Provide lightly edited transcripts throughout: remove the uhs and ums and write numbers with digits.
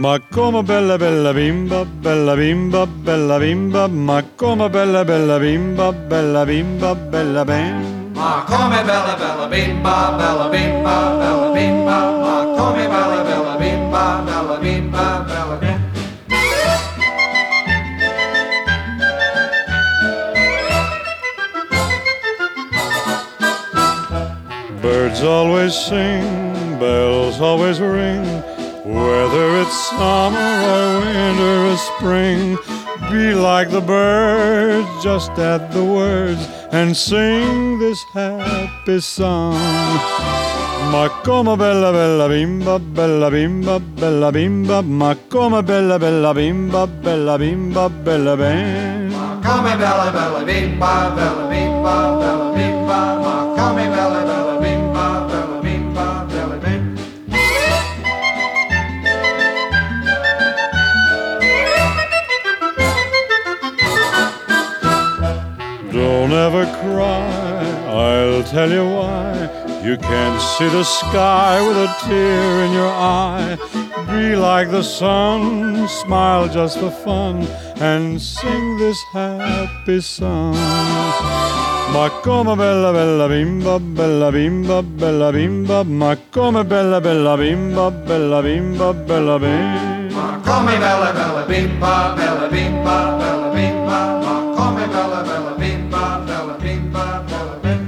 Ma come bella bella bimba, bella bimba, bella bimba, ma come bella bella bimba, bella bimba, bella ben. Ma come bella bella bimba, bella bimba, bella bimba, ma come bella bella bimba, bella bimba, bella bimba. Birds always sing, bells always ring, whether it's summer or winter or spring. Be like the birds, just add the words and sing this happy song. Ma come bella bella bimba, bella bimba, bella bimba, ma come bella bella bimba, bella bimba, bella ben. Ma come bella bella bimba, bella bimba, bella bimba, ma come bella bella bimba, bella bimba, bella ben. Don't ever cry, I'll tell you why. You can't see the sky with a tear in your eye. Be like the sun, smile just for fun, and sing this happy song. Ma come bella bella bimba, bella bimba, bella bimba, ma come bella bella bimba, bella bimba, bella bimba. Ma come bella bella bimba, bella bimba, bella bimba, ma come bella bella bimba, bella bimba, bella bimba.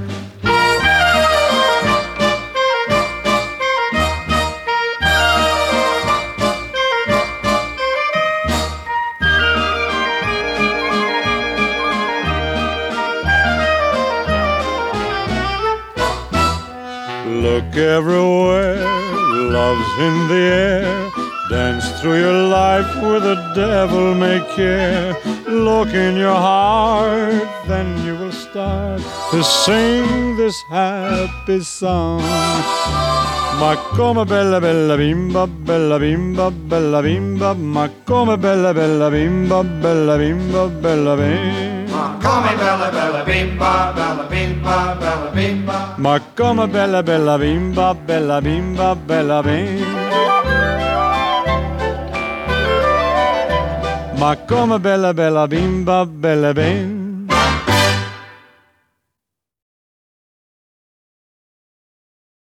Look everywhere, love's in the air. Dance through your life where the devil may care. Look in your heart, then you will start to sing this happy song. Ma come bella bella bimba, bella bimba, bella bimba, ma come bella bella bimba, bella bimba, bella bimba. Ma come bella bella bimba, bella bimba, bella bimba. Ma come bella bella bimba, bella bimba, bella bimba. Ma come bella bella bimba, bella ben.